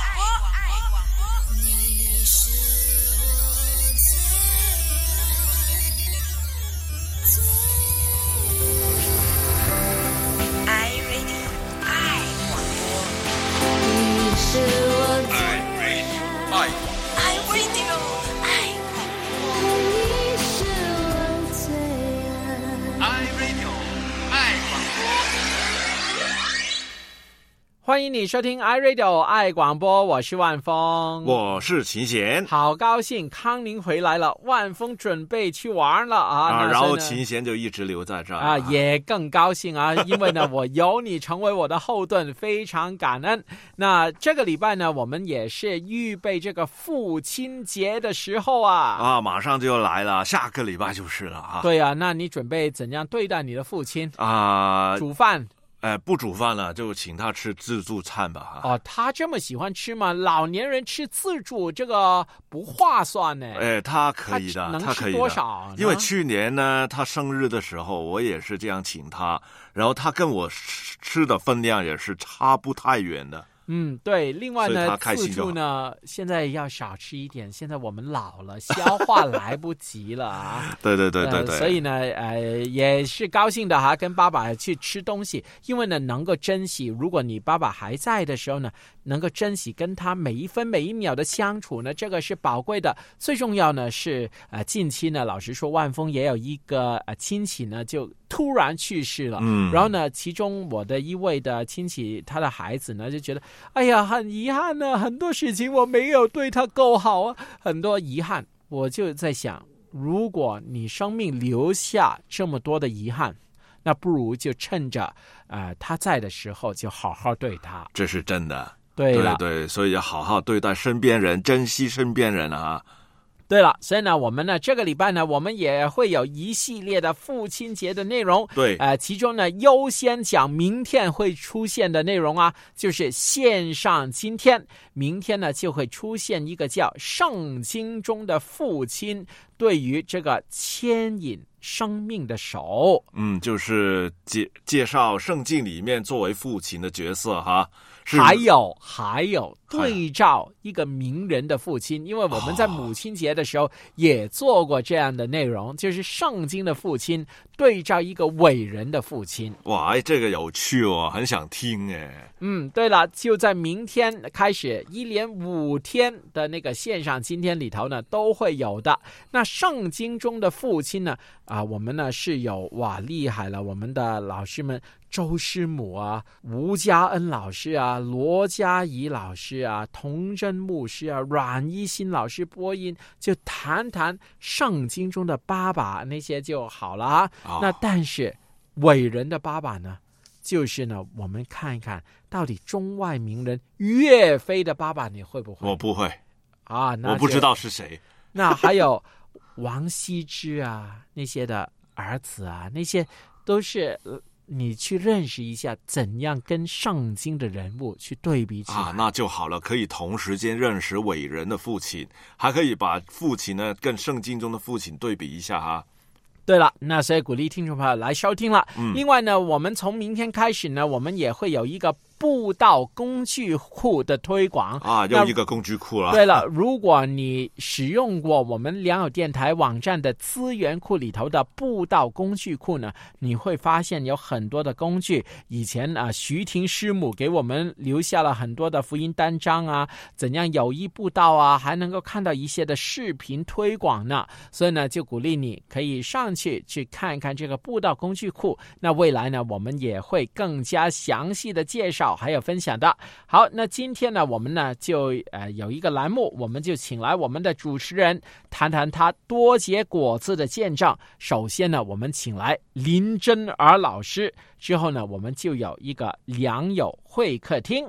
欢迎你收听 iRadio 爱广播，我是万峰， 我是秦贤。 好高兴康宁回来了，万峰准备去玩了啊， 然后秦贤就一直留在这儿啊，也更高兴啊，因为呢我有你成为我的后盾，非常感恩。那这个礼拜呢，我们也是预备这个父亲节的时候啊， 马上就要来了，下个礼拜就是了啊。 对啊，那你准备怎样对待你的父亲啊？ 煮饭？ 不煮饭了，就请他吃自助餐吧。 哦，他这么喜欢吃吗？老年人吃自助这个不划算呢。 他可以的， 他可以的。能吃多少呢？ 因为去年呢，他生日的时候，我也是这样请他，然后他跟我吃的分量也是差不太远的。 嗯，对。另外呢，自助呢，现在要少吃一点。现在我们老了，消化来不及了啊。 对。 所以呢，也是高兴的哈，跟爸爸去吃东西，因为呢，能够珍惜。如果你爸爸还在的时候呢，能够珍惜跟他每一分每一秒的相处呢，这个是宝贵的。最重要呢是近期呢，老实说，万峰也有一个亲戚呢，就突然去世了。然后呢，其中我的一位的亲戚，他的孩子呢，就觉得。哎呀，很遗憾呢，很多事情我没有对他够好啊，很多遗憾。我就在想，如果你生命留下这么多的遗憾，那不如就趁着他在的时候就好好对他。 这是真的。 对了， 对，所以要好好对待身边人，珍惜身边人啊。 对了，所以呢，我们呢这个礼拜呢，我们也会有一系列的父亲节的内容。 对， 其中呢优先讲明天会出现的内容啊，就是线上今天，明天呢就会出现一个叫圣经中的父亲对于这个牵引生命的手。 就是介绍圣经里面作为父亲的角色哈。 还有对照一个名人的父亲，因为我们在母亲节的时候也做过这样的内容，就是圣经的父亲对照一个伟人的父亲。 哇，这个有趣哦，很想听哎。 对了，就在明天开始，一连5天的那个线上今天里头呢，都会有的。那圣经中的父亲呢，我们呢是有厉害了，我们的老师们。周师母啊，吴家恩老师啊，罗嘉怡老师啊，童真牧师啊，阮一新老师播音，就谈谈圣经中的爸爸那些就好了啊。那但是伟人的爸爸呢，就是呢，我们看一看到底中外名人岳飞的爸爸你会不会？ 我不会啊， 我不知道是谁。 那还有王羲之啊，那些的儿子啊，那些都是。你去认识一下怎样跟圣经的人物去对比起来那就好了，可以同时间认识伟人的父亲，还可以把父亲呢跟圣经中的父亲对比一下哈。 对了，那所以鼓励听众朋友来收听了。另外呢，我们从明天开始呢，我们也会有一个布道工具库的推广又一个工具库了。 对了，如果你使用过我们良友电台网站的资源库里头的布道工具库呢，你会发现有很多的工具。以前徐婷师母给我们留下了很多的福音单章啊，怎样有意布道啊，还能够看到一些的视频推广呢。所以呢，就鼓励你可以上去看一看这个布道工具库。那未来呢，我们也会更加详细的介绍还有分享的。好，那今天呢，我们呢就有一个栏目，我们就请来我们的主持人谈谈他多结果子的见证。首先呢，我们请来林真儿老师，之后呢，我们就有一个良友会客厅。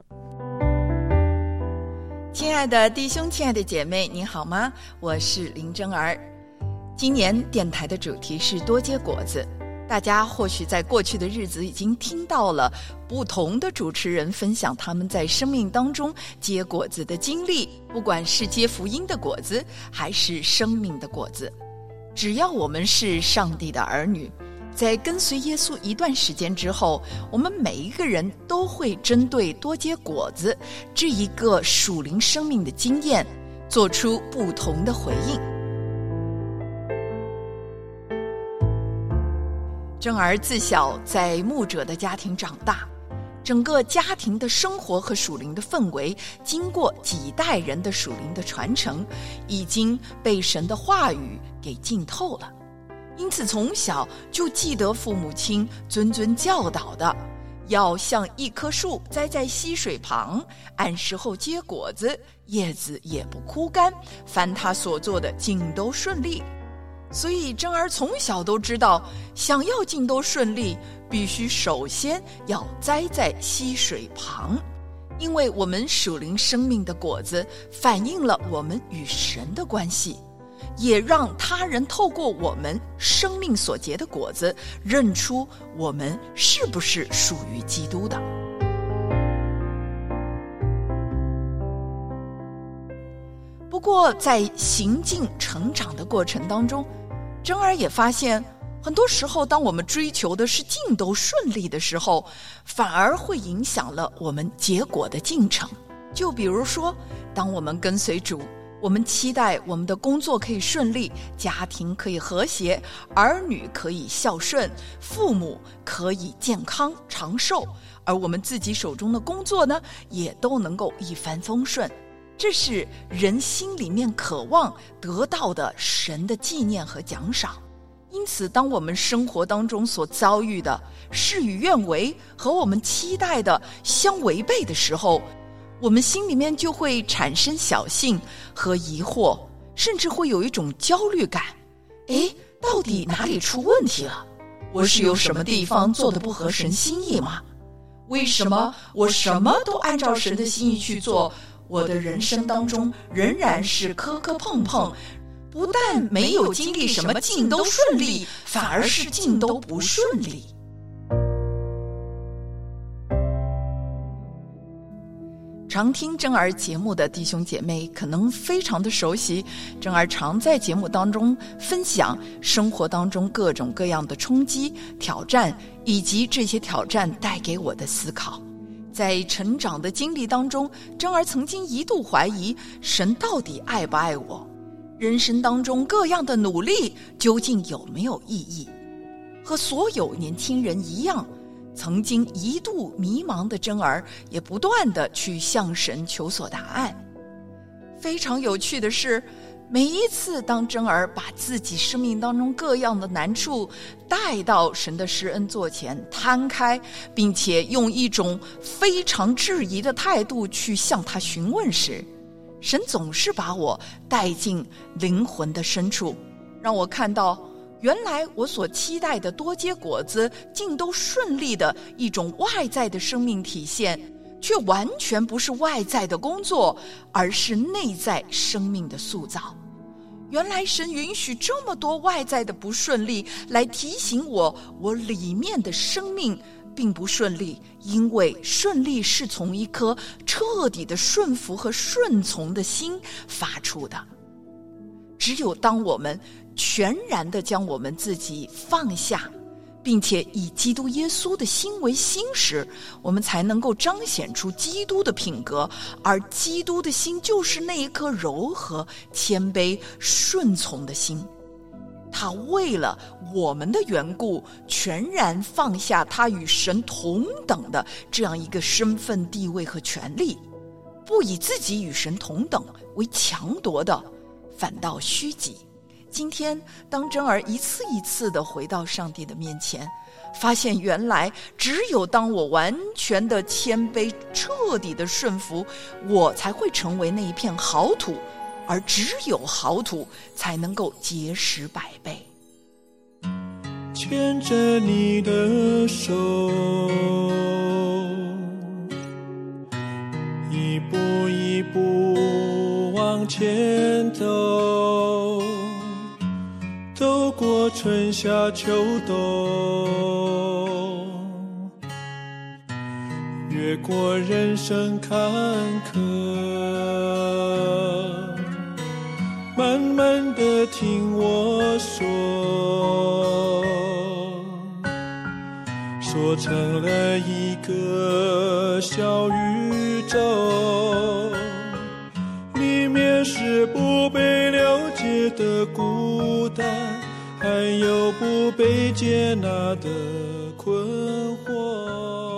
亲爱的弟兄，亲爱的姐妹，你好吗？我是林真儿。今年电台的主题是多结果子。大家或许在过去的日子已经听到了不同的主持人分享他们在生命当中结果子的经历，不管是结福音的果子还是生命的果子。只要我们是上帝的儿女， 在跟随耶稣一段时间之后，我们每一个人都会针对多结果子这一个属灵生命的经验做出不同的回应。珍儿自小在牧者的家庭长大，整个家庭的生活和属灵的氛围，经过几代人的属灵的传承，已经被神的话语给浸透了。因此从小就记得父母亲谆谆教导的，要像一棵树栽在溪水旁，按时候结果子，叶子也不枯干，凡他所做的尽都顺利。所以珍儿从小都知道，想要尽都顺利，必须首先要栽在溪水旁，因为我们属灵生命的果子反映了我们与神的关系，也让他人透过我们生命所结的果子，认出我们是不是属于基督的。不过在行进成长的过程当中，珍儿也发现，很多时候当我们追求的是尽都顺利的时候，反而会影响了我们结果的进程。就比如说，当我们跟随主，我们期待我们的工作可以顺利，家庭可以和谐，儿女可以孝顺，父母可以健康长寿，而我们自己手中的工作呢，也都能够一帆风顺。这是人心里面渴望得到的神的纪念和奖赏。因此当我们生活当中所遭遇的事与愿违和我们期待的相违背的时候，我们心里面就会产生侥幸和疑惑，甚至会有一种焦虑感。到底哪里出问题了？我是有什么地方做得不合神心意吗？为什么我什么都按照神的心意去做，我的人生当中仍然是磕磕碰碰，不但没有经历什么尽都顺利，反而是尽都不顺利。常听珍儿节目的弟兄姐妹可能非常的熟悉，珍儿常在节目当中分享生活当中各种各样的冲击、挑战，以及这些挑战带给我的思考。在成长的经历当中，珍儿曾经一度怀疑神到底爱不爱我，人生当中各样的努力究竟有没有意义。和所有年轻人一样，曾经一度迷茫的珍儿也不断地去向神求索答案。非常有趣的是，每一次当珍儿把自己生命当中各样的难处带到神的施恩座前摊开，并且用一种非常质疑的态度去向他询问时，神总是把我带进灵魂的深处，让我看到原来我所期待的多结果子尽都顺利的一种外在的生命体现，却完全不是外在的工作，而是内在生命的塑造。原来神允许这么多外在的不顺利，来提醒我里面的生命并不顺利，因为顺利是从一颗彻底的顺服和顺从的心发出的。只有当我们全然地将我们自己放下，并且以基督耶稣的心为心时，我们才能够彰显出基督的品格，而基督的心就是那一颗柔和、谦卑、顺从的心。他为了我们的缘故，全然放下他与神同等的这样一个身份、地位和权利，不以自己与神同等为强夺的，反倒虚己。今天当珍儿一次一次地回到上帝的面前，发现原来只有当我完全的谦卑、彻底的顺服，我才会成为那一片好土，而只有好土才能够结实百倍。 牵着你的手，一步一步往前走，走过春夏秋冬，越过人生坎坷，慢慢地听我说， 做成了一个小宇宙，里面是不被了解的孤单，还有不被接纳的困惑。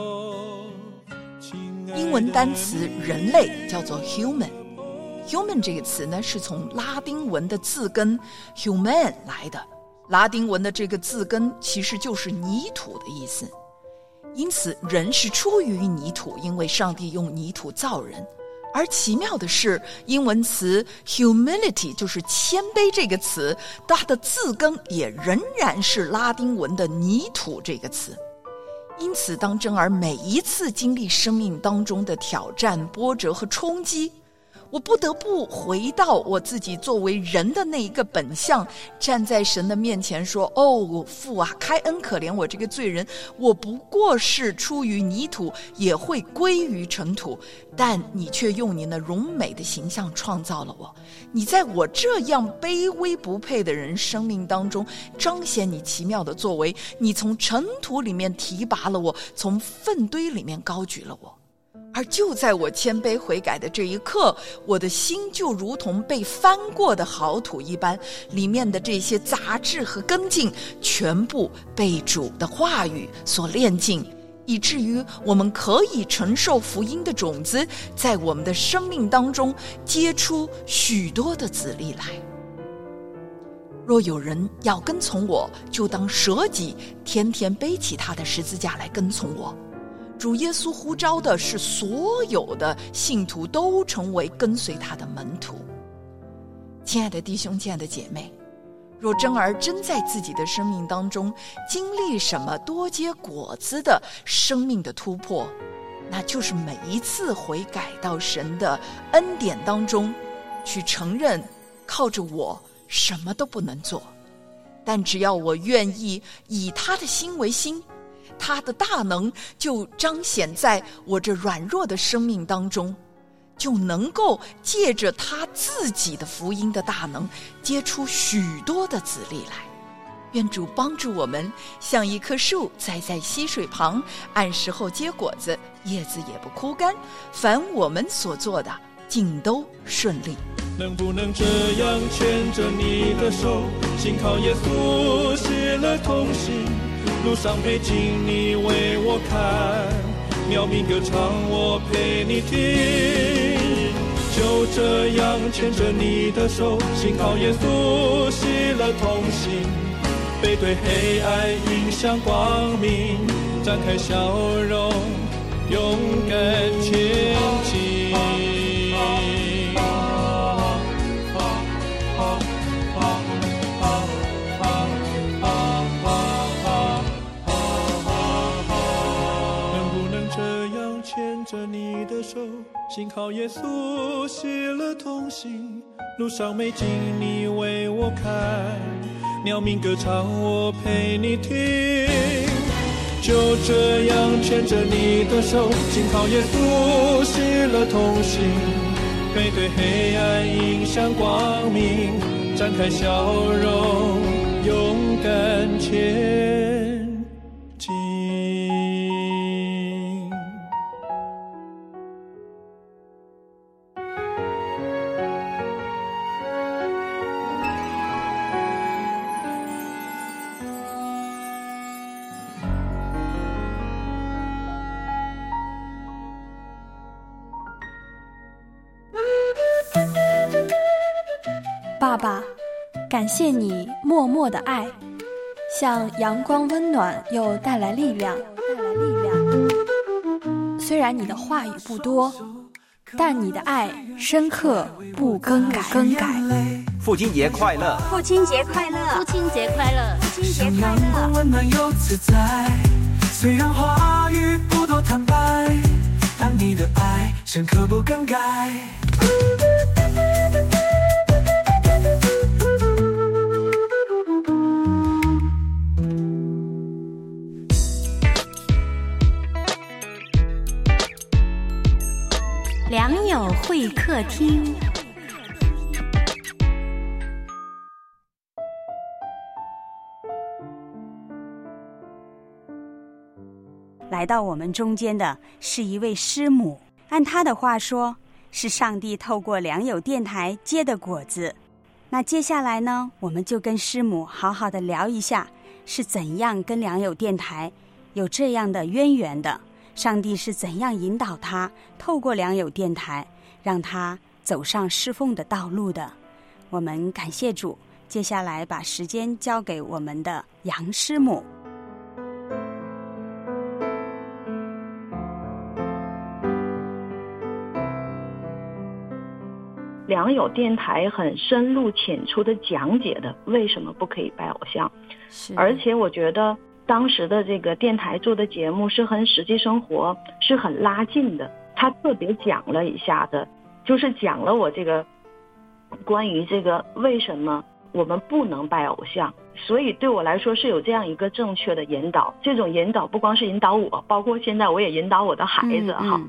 英文单词人类叫做 human。human 这个词呢，是从拉丁文的字根 human 来的。拉丁文的这个字根其实就是泥土的意思，因此人是出于泥土，因为上帝用泥土造人。而奇妙的是，英文词 humility 就是谦卑这个词，它的字根也仍然是拉丁文的泥土这个词。因此当真儿每一次经历生命当中的挑战、波折和冲击，我不得不回到我自己作为人的那一个本相，站在神的面前说，哦，父啊，开恩可怜我这个罪人，我不过是出于泥土，也会归于尘土，但你却用你那荣美的形象创造了我，你在我这样卑微不配的人生命当中彰显你奇妙的作为，你从尘土里面提拔了我，从粪堆里面高举了我。而就在我谦卑悔改的这一刻，我的心就如同被翻过的好土一般，里面的这些杂质和根茎全部被主的话语所炼净，以至于我们可以承受福音的种子，在我们的生命当中结出许多的子粒来。若有人要跟从我，就当舍己，天天背起他的十字架来跟从我。主耶稣呼召的是所有的信徒都成为跟随他的门徒。亲爱的弟兄，亲爱的姐妹，若真儿真在自己的生命当中经历什么多结果子的生命的突破，那就是每一次悔改到神的恩典当中去承认，靠着我什么都不能做，但只要我愿意以他的心为心，他的大能就彰显在我这软弱的生命当中，就能够借着他自己的福音的大能结出许多的子粒来。愿主帮助我们，像一棵树栽在溪水旁，按时候结果子，叶子也不枯干，凡我们所做的尽都顺利。 能不能这样牵着你的手，心靠耶稣喜乐同行，路上美景你为我看，鸟鸣歌唱我陪你听。就这样牵着你的手，心靠耶稣喜乐同行，背对黑暗迎向光明，展开笑容勇敢前进。牵着你的手，心靠耶稣喜乐同行，路上美景你为我看，鸟鸣歌唱我陪你听。就这样牵着你的手，心靠耶稣喜乐同行，背对黑暗迎向光明，展开笑容勇敢前进。 爸爸，感谢你默默的爱，像阳光温暖又带来力量。虽然你的话语不多，但你的爱深刻不更改。 父亲节快乐！ 父亲节快乐！父亲节快乐！父亲节快乐！阳光温暖又自在，虽然话语不多坦白，但你的爱深刻不更改。良友会客厅。 来到我们中间的是一位师母，按她的话说，是上帝透过良友电台结的果子。那接下来呢，我们就跟师母好好的聊一下，是怎样跟良友电台有这样的渊源的，上帝是怎样引导他透过良友电台让他走上侍奉的道路的。我们感谢主，接下来把时间交给我们的杨师母。 良友电台很深入浅出的讲解的为什么不可以拜偶像，而且我觉得当时的这个电台做的节目是很实际生活，是很拉近的。他特别讲了一下子，就是讲了我这个关于这个为什么我们不能拜偶像，所以对我来说是有这样一个正确的引导。这种引导不光是引导我，包括现在我也引导我的孩子哈。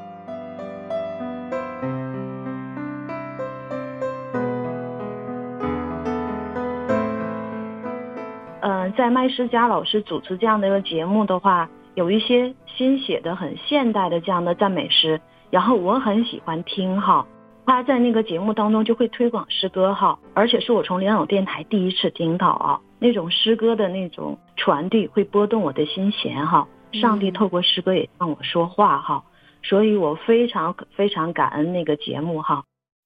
在麦诗佳老师主持这样的一个节目的话，有一些新写的很现代的这样的赞美诗，然后我很喜欢听哈。他在那个节目当中就会推广诗歌哈，而且是我从良友电台第一次听到啊，那种诗歌的那种传递会拨动我的心弦哈。上帝透过诗歌也向我说话哈，所以我非常非常感恩那个节目哈。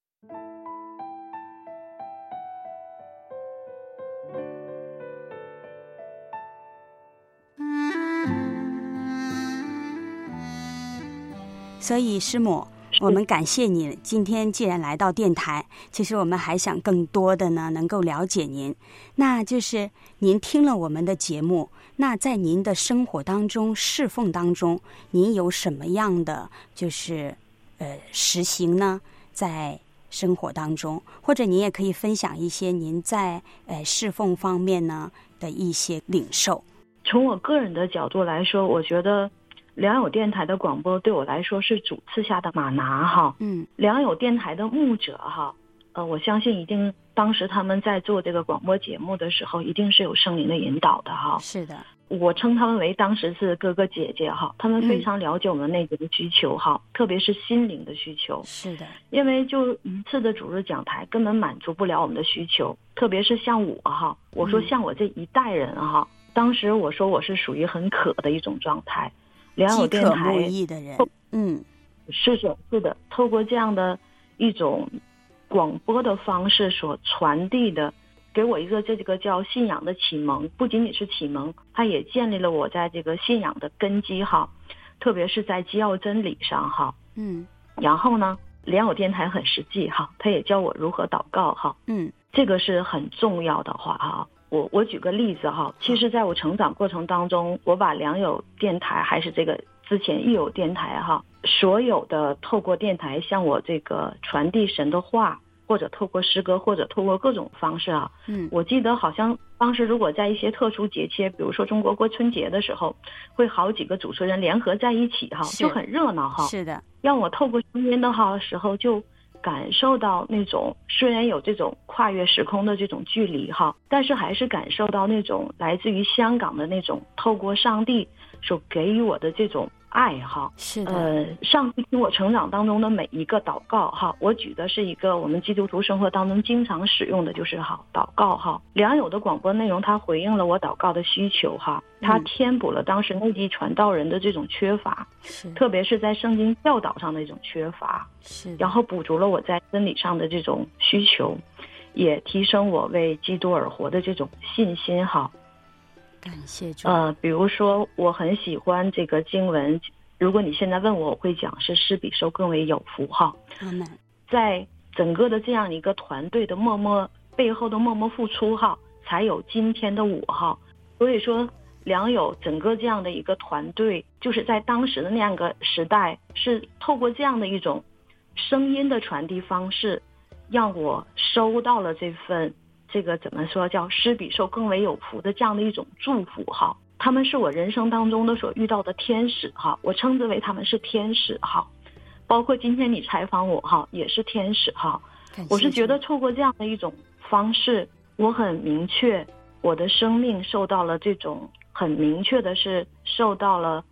所以师母，我们感谢你今天既然来到电台，其实我们还想更多的呢能够了解您。那就是您听了我们的节目，那在您的生活当中侍奉当中，您有什么样的就是实行呢？在生活当中，或者您也可以分享一些您在侍奉方面呢的一些领受。 从我个人的角度来说，我觉得良友电台的广播对我来说是主赐下的玛拿哈。良友电台的牧者哈，我相信一定当时他们在做这个广播节目的时候，一定是有圣灵的引导的哈。 是的， 我称他们为当时是哥哥姐姐哈，他们非常了解我们内在的需求哈，特别是心灵的需求。 是的， 因为就一次的主日讲台根本满足不了我们的需求，特别是像我哈，我说像我这一代人哈，当时我说我是属于很渴的一种状态。良友电台饥渴慕义的人， 是的，透过这样的一种广播的方式所传递的，给我一个这个叫信仰的启蒙，不仅仅是启蒙，它也建立了我在这个信仰的根基哈，特别是在基要真理上哈。然后呢，良友电台很实际哈，它也教我如何祷告哈。这个是很重要的话哈。我举个例子哈，其实在我成长过程当中，我把良友电台还是这个之前益友电台哈，所有的透过电台向我这个传递神的话，或者透过诗歌，或者透过各种方式啊，我记得好像当时如果在一些特殊节气，比如说中国过春节的时候，会好几个主持人联合在一起哈，就很热闹哈。 是的， 让我透过声音的时候就感受到那种虽然有这种跨越时空的这种距离哈，但是还是感受到那种来自于香港的那种透过上帝所给予我的这种爱哈。 是的， 上帝听我成长当中的每一个祷告哈，我举的是一个我们基督徒生活当中经常使用的就是祷告哈。良友的广播内容它回应了我祷告的需求哈，它填补了当时内地传道人的这种缺乏，特别是在圣经教导上的一种缺乏，然后补足了我在真理上的这种需求，也提升我为基督而活的这种信心哈。 感谢主。 比如说我很喜欢这个经文，如果你现在问我，我会讲是施比受更为有福哈。在整个的这样一个团队的背后的默默付出哈，才有今天的我哈。所以说良友整个这样的一个团队，就是在当时的那样一个时代，是透过这样的一种声音的传递方式，让我收到了这份这个怎么说叫施比受更为有福的这样的一种祝福哈。他们是我人生当中的所遇到的天使哈，我称之为他们是天使哈。包括今天你采访我哈，也是天使哈。我是觉得透过这样的一种方式，我很明确我的生命受到了这种很明确的是受到了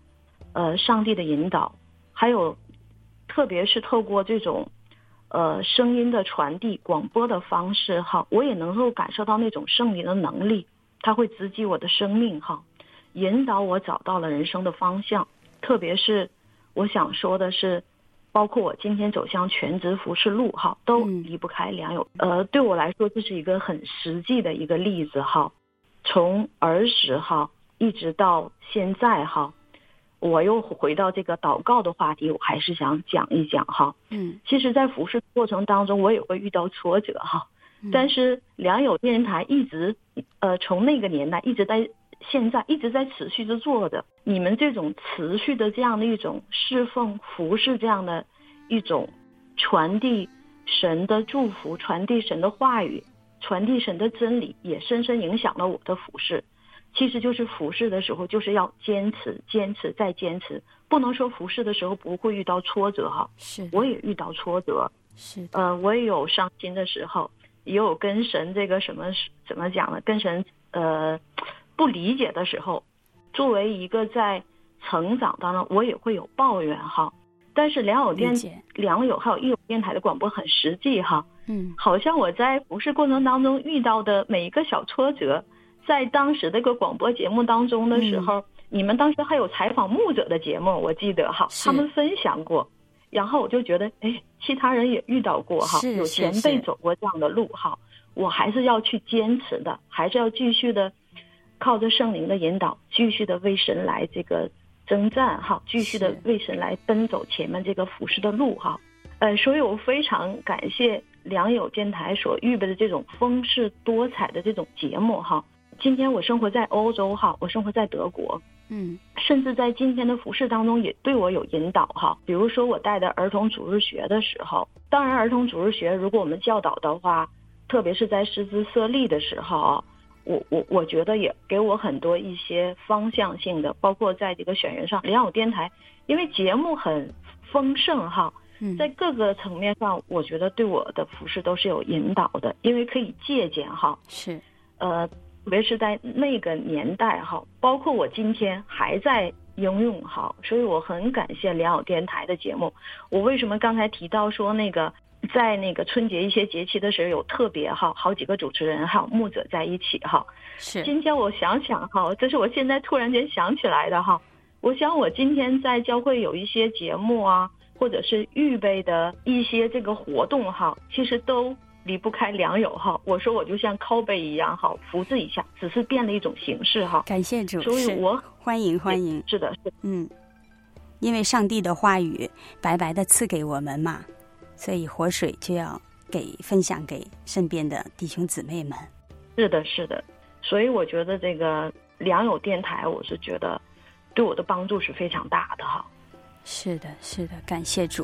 上帝的引导，还有特别是透过这种声音的传递广播的方式哈，我也能够感受到那种圣灵的能力，它会直击我的生命哈，引导我找到了人生的方向。特别是我想说的是，包括我今天走向全职服侍路哈，都离不开良友。对我来说这是一个很实际的一个例子哈。从儿时哈一直到现在哈，我又回到这个祷告的话题，我还是想讲一讲哈。其实在服侍过程当中我也会遇到挫折哈，但是良友电台一直从那个年代一直在现在一直在持续着做的，你们这种持续的这样的一种侍奉服侍，这样的一种传递神的祝福，传递神的话语，传递神的真理，也深深影响了我的服侍。其实就是服侍的时候就是要坚持坚持再坚持，不能说服侍的时候不会遇到挫折哈。 是， 我也遇到挫折， 是我也有伤心的时候，也有跟神这个怎么讲呢，跟神不理解的时候。作为一个在成长当中，我也会有抱怨哈。但是良友还有义友电台的广播很实际哈。好像我在服侍过程当中遇到的每一个小挫折，在当时这个广播节目当中的时候，你们当时还有采访牧者的节目，我记得哈，他们分享过，然后我就觉得其他人也遇到过哈，有前辈走过这样的路哈，我还是要去坚持的，还是要继续的靠着圣灵的引导，继续的为神来这个征战哈，继续的为神来奔走前面这个服侍的路哈。所以我非常感谢良友电台所预备的这种丰富多彩的这种节目哈。今天我生活在欧洲哈，我生活在德国，甚至在今天的服侍当中也对我有引导哈。比如说我带的儿童主日学的时候，当然儿童主日学如果我们教导的话，特别是在师资设立的时候，我觉得也给我很多一些方向性的，包括在这个选人上，良友电台因为节目很丰盛哈，在各个层面上我觉得对我的服侍都是有引导的，因为可以借鉴哈。是特别是在那个年代哈，包括我今天还在应用哈，所以我很感谢良友电台的节目。我为什么刚才提到说那个在那个春节一些节气的时候有特别哈，好几个主持人还有牧者在一起哈。是，今天我想想哈，这是我现在突然间想起来的哈。我想我今天在教会有一些节目啊，或者是预备的一些这个活动哈，其实都离不开良友哈。我说我就像靠背一样哈，扶持一下，只是变了一种形式哈。 感谢主， 所以我欢迎。 是的，是因为上帝的话语白白的赐给我们嘛，所以活水就要分享给身边的弟兄姊妹们。 是的，所以我觉得这个良友电台，我是觉得对我的帮助是非常大的哈。 是的，感谢主。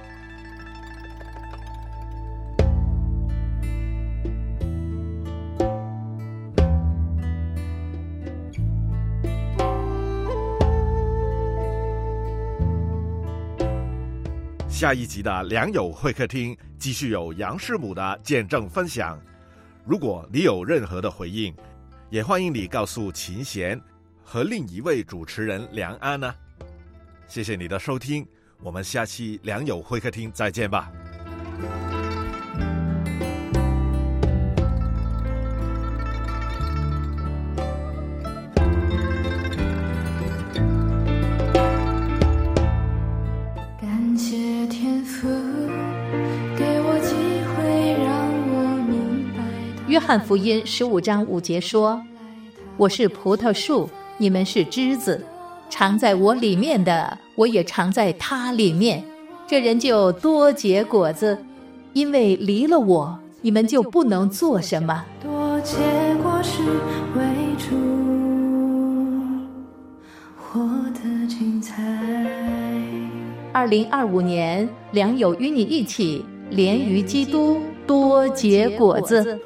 下一集的良友会客厅继续有杨师母的见证分享。如果你有任何的回应，也欢迎你告诉秦贤和另一位主持人梁安呢。谢谢你的收听，我们下期良友会客厅再见吧。 约翰福音15章5节说：我是葡萄树，你们是枝子，常在我里面的，我也常在他里面，这人就多结果子，因为离了我，你们就不能做什么。 多结果实为主，活得精彩。 2025年，良友与你一起连于基督，多结果子。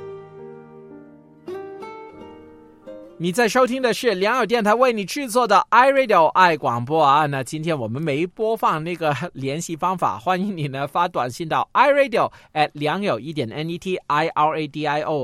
你在收听的是良友电台为你制作的 iRadio 爱广播啊。那今天我们没播放那个联系方法，欢迎你呢发短信到 iRadio@良友1.net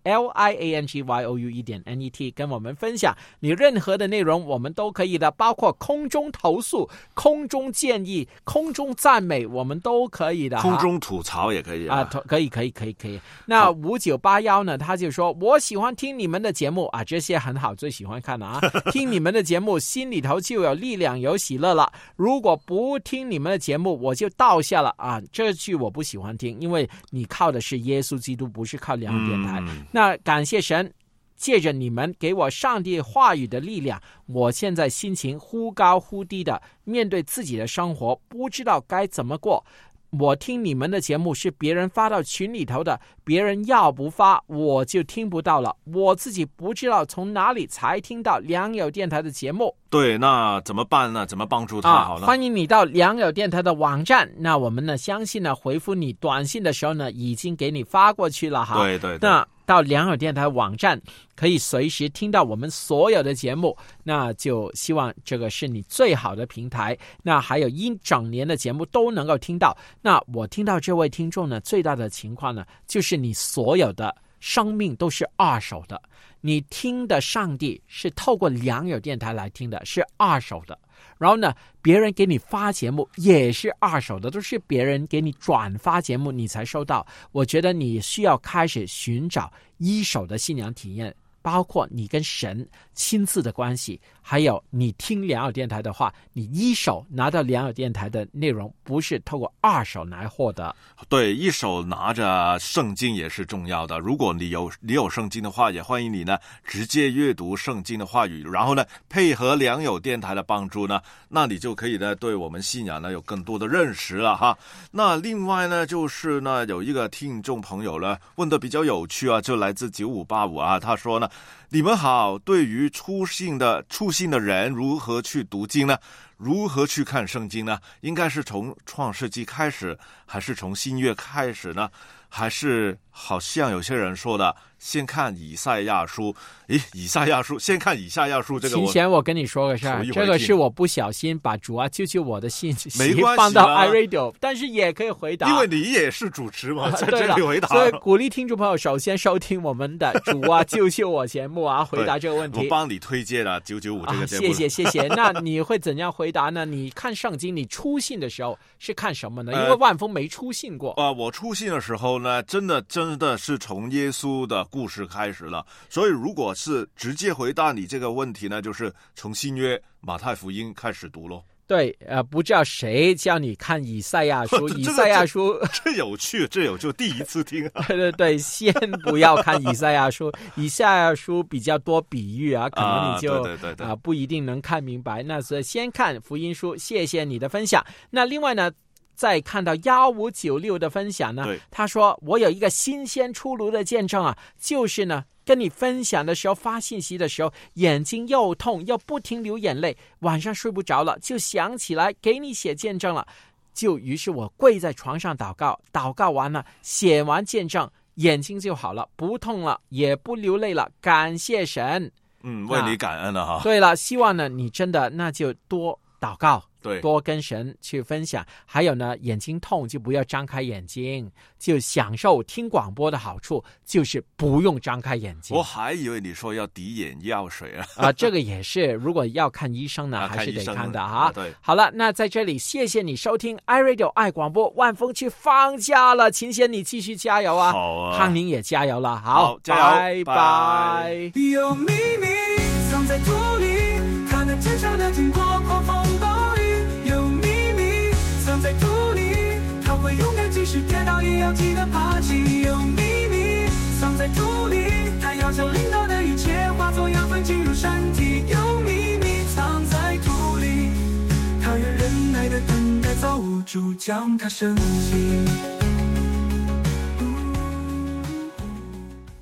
LIANGYOU.net 跟我们分享你任何的内容，我们都可以的，包括空中投诉、空中建议、空中赞美，我们都可以的。 空中吐槽也可以啊， 可以。那5981呢，他就说我喜欢听你们的节目啊，这些很好，最喜欢看的啊。听你们的节目心里头就有力量有喜乐了，如果不听你们的节目我就倒下了啊，这句我不喜欢听，因为你靠的是耶稣基督，不是靠良友电台。那感谢神，借着你们给我上帝话语的力量，我现在心情忽高忽低的面对自己的生活，不知道该怎么过。我听你们的节目是别人发到群里头的，别人要不发我就听不到了，我自己不知道从哪里才听到良友电台的节目。 对，那怎么办呢？怎么帮助他好呢？ 欢迎你到良友电台的网站，那我们呢相信呢回复你短信的时候呢已经给你发过去了哈。 对， 那到良友电台网站可以随时听到我们所有的节目，那就希望这个是你最好的平台，那还有一整年的节目都能够听到。那我听到这位听众呢最大的情况呢，就是你所有的生命都是二手的，你听的上帝是透过良友电台来听的，是二手的，然后呢别人给你发节目也是二手的，都是别人给你转发节目你才收到。我觉得你需要开始寻找一手的信仰体验，包括你跟神亲自的关系，还有你听良友电台的话，你一手拿到良友电台的内容，不是透过二手来获得。 对，一手拿着圣经也是重要的。如果你有圣经的话，也欢迎你呢直接阅读圣经的话语，然后呢配合良友电台的帮助呢，那你就可以呢对我们信仰呢有更多的认识了哈。那另外呢就是呢有一个听众朋友呢问的比较有趣啊，就来自9585啊，他说呢，你们好，对于初信的人如何去读经呢？如何去看圣经呢？应该是从创世纪开始，还是从新约开始呢？还是好像有些人说的先看以赛亚书？先看以赛亚书，这个秦贤我跟你说个事儿，这个是我不小心把主啊救救我的信息放到 iRadio， 但是也可以回答， 因为你也是主持嘛，在这里回答。 所以鼓励听众朋友首先收听我们的主啊救救我节目啊，回答这个问题。 我帮你推荐了995这个节目。 谢谢。那你会怎样回答呢？你看圣经，你初信的时候是看什么呢？因为万峰没初信过。 我初信的时候呢，真的是从耶稣的故事开始了。所以如果是直接回答你这个问题呢，就是从新约马太福音开始读咯。 对，不知道谁叫你看以赛亚书，以赛亚书这有趣，第一次听啊。 对，先不要看以赛亚书，以赛亚书比较多比喻啊，可能你就不一定能看明白。那所以先看福音书，谢谢你的分享。那另外呢，再看到1596的分享呢，他说我有一个新鲜出炉的见证啊，就是呢跟你分享的时候，发信息的时候，眼睛又痛又不停流眼泪，晚上睡不着了，就想起来给你写见证了。于是我跪在床上祷告完了，写完见证，眼睛就好了，不痛了，也不流泪了，感谢神。 为你感恩了哈。 对了，希望呢你真的那就多祷告， 对， 多跟神去分享。还有呢，眼睛痛就不要张开眼睛，就享受听广播的好处，就是不用张开眼睛。 我还以为你说要滴眼药水啊。 这个也是，如果要看医生呢，还是得看的哈。 对， 好了，那在这里谢谢你收听 iRadio 爱广播。万峰去放假了，秦贤你继续加油啊！ 好啊， 康宁也加油了，好， 加油， 拜拜。 有秘密藏在土里，它能坚强的经过狂风暴雨。有秘密藏在土里，它会勇敢即使跌倒也要记得爬起。有秘密藏在土里，它要将领导的一切化作养分进入身体。有秘密藏在土里，它愿忍耐的等待造物主将它升起。